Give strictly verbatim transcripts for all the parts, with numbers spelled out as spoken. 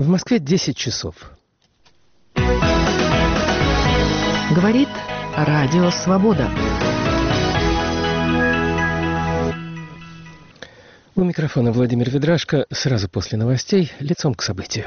Москве десять часов. Говорит Радио Свобода. У микрофона Владимир Ведрашко. Сразу после новостей лицом к событию.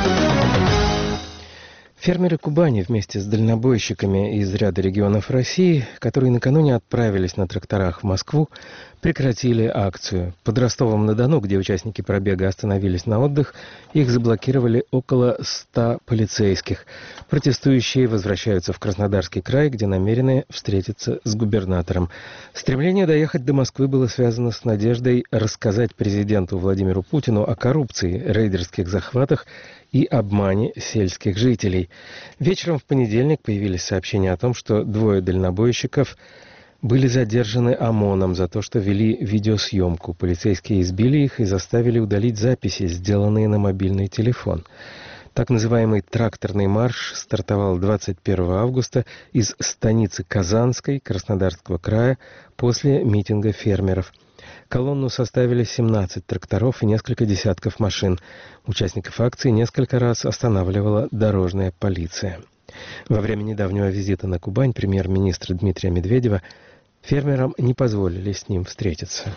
Фермеры Кубани вместе с дальнобойщиками из ряда регионов России, которые накануне отправились на тракторах в Москву, прекратили акцию. Под Ростовом-на-Дону, где участники пробега остановились на отдых, их заблокировали около ста полицейских. Протестующие возвращаются в Краснодарский край, где намерены встретиться с губернатором. Стремление доехать до Москвы было связано с надеждой рассказать президенту Владимиру Путину о коррупции, рейдерских захватах и обмане сельских жителей. Вечером в понедельник появились сообщения о том, что двое дальнобойщиков были задержаны ОМОНом за то, что вели видеосъемку. Полицейские избили их и заставили удалить записи, сделанные на мобильный телефон. Так называемый тракторный марш стартовал двадцать первого августа из станицы Казанской Краснодарского края после митинга фермеров. Колонну составили семнадцать тракторов и несколько десятков машин. Участников акции несколько раз останавливала дорожная полиция. Во время недавнего визита на Кубань премьер-министра Дмитрия Медведева фермерам не позволили с ним встретиться.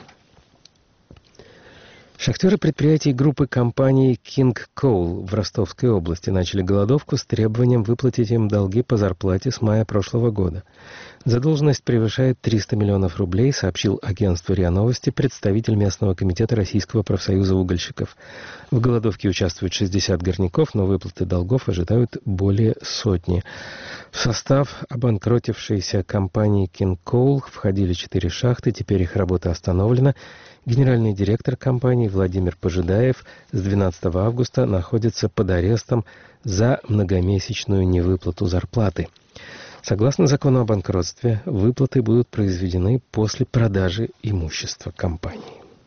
Шахтеры предприятий группы компаний King Coal в Ростовской области начали голодовку с требованием выплатить им долги по зарплате с мая прошлого года. Задолженность превышает триста миллионов рублей, сообщил агентству РИА Новости представитель местного комитета Российского профсоюза угольщиков. В голодовке участвуют шестьдесят горняков, но выплаты долгов ожидают более сотни. В состав обанкротившейся компании King Coal входили четыре шахты, теперь их работа остановлена. Генеральный директор компании Владимир Пожидаев с двенадцатого августа находится под арестом за многомесячную невыплату зарплаты. Согласно закону о банкротстве, выплаты будут произведены после продажи имущества компании.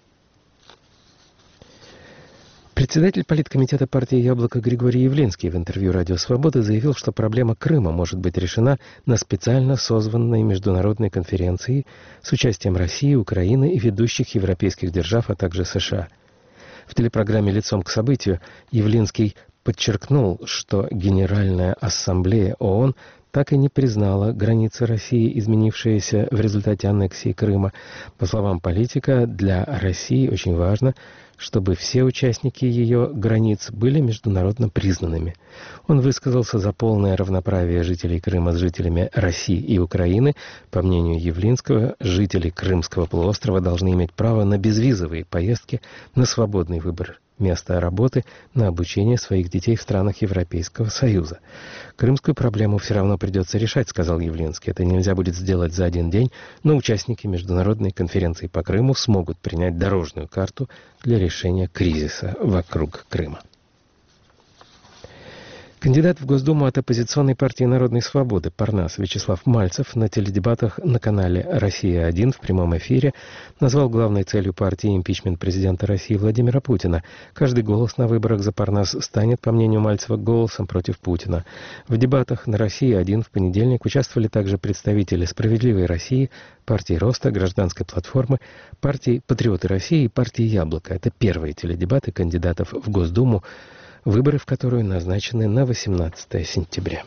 Председатель политкомитета партии «Яблоко» Григорий Явлинский в интервью «Радио Свобода» заявил, что проблема Крыма может быть решена на специально созванной международной конференции с участием России, Украины и ведущих европейских держав, а также США. В телепрограмме «Лицом к событию» Явлинский подчеркнул, что Генеральная ассамблея ООН так и не признала границы России, изменившиеся в результате аннексии Крыма. По словам политика, для России очень важно, чтобы все участники ее границ были международно признанными. Он высказался за полное равноправие жителей Крыма с жителями России и Украины. По мнению Явлинского, жители Крымского полуострова должны иметь право на безвизовые поездки, на свободный выбор места работы, на обучение своих детей в странах Европейского Союза. Крымскую проблему все равно придется решать, сказал Явлинский. Это нельзя будет сделать за один день, но участники международной конференции по Крыму смогут принять дорожную карту для решения кризиса вокруг Крыма. Кандидат в Госдуму от оппозиционной партии «Народной свободы» Парнас Вячеслав Мальцев на теледебатах на канале «Россия-один» в прямом эфире назвал главной целью партии импичмент президента России Владимира Путина. Каждый голос на выборах за Парнас станет, по мнению Мальцева, голосом против Путина. В дебатах на «Россия-один» в понедельник участвовали также представители «Справедливой России», партии «Роста», «Гражданской платформы», партии «Патриоты России» и партии «Яблоко». Это первые теледебаты кандидатов в Госдуму, выборы в которую назначены на восемнадцатое сентября.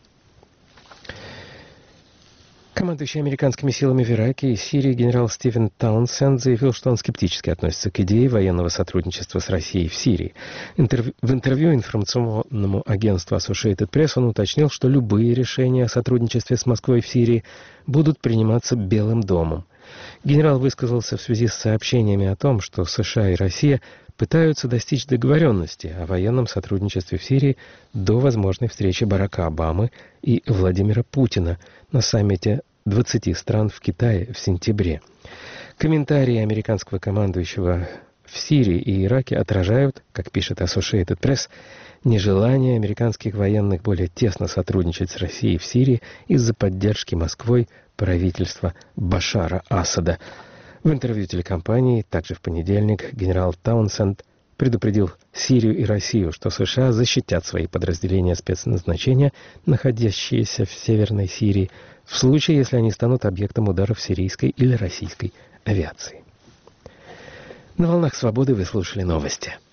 Командующий американскими силами в Ираке и Сирии генерал Стивен Таунсенд заявил, что он скептически относится к идее военного сотрудничества с Россией в Сирии. Интервью, в интервью информационному агентству Associated Press он уточнил, что любые решения о сотрудничестве с Москвой в Сирии будут приниматься Белым домом. Генерал высказался в связи с сообщениями о том, что США и Россия пытаются достичь договоренности о военном сотрудничестве в Сирии до возможной встречи Барака Обамы и Владимира Путина на саммите двадцати стран в Китае в сентябре. Комментарии американского командующего в Сирии и Ираке отражают, как пишет Associated Press, нежелание американских военных более тесно сотрудничать с Россией в Сирии из-за поддержки Москвой правительства Башара Асада. В интервью телекомпании, также в понедельник, генерал Таунсенд предупредил Сирию и Россию, что США защитят свои подразделения спецназначения, находящиеся в Северной Сирии, в случае, если они станут объектом ударов сирийской или российской авиации. На волнах свободы вы слушали новости.